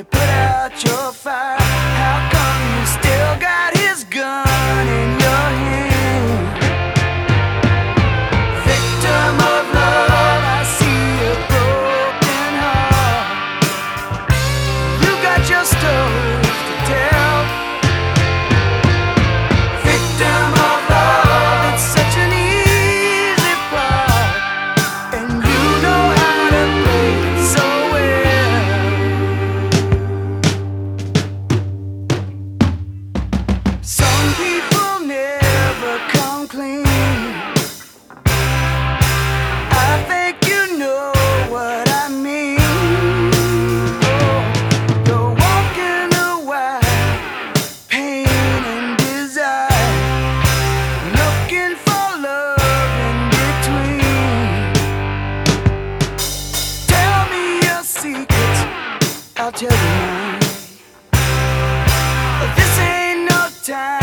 he put out your fire? How come you still got his gun in your hand? Victim of love, I see a broken heart. You got your stories to tell. Victim of love, it's such an easy part, and you know how to play it so well. Some people never come clean. I think you know what I mean. Oh, you're walking a wide pain and desire, looking for love in between. Tell me your secrets, I'll tell you mine. This ain't no time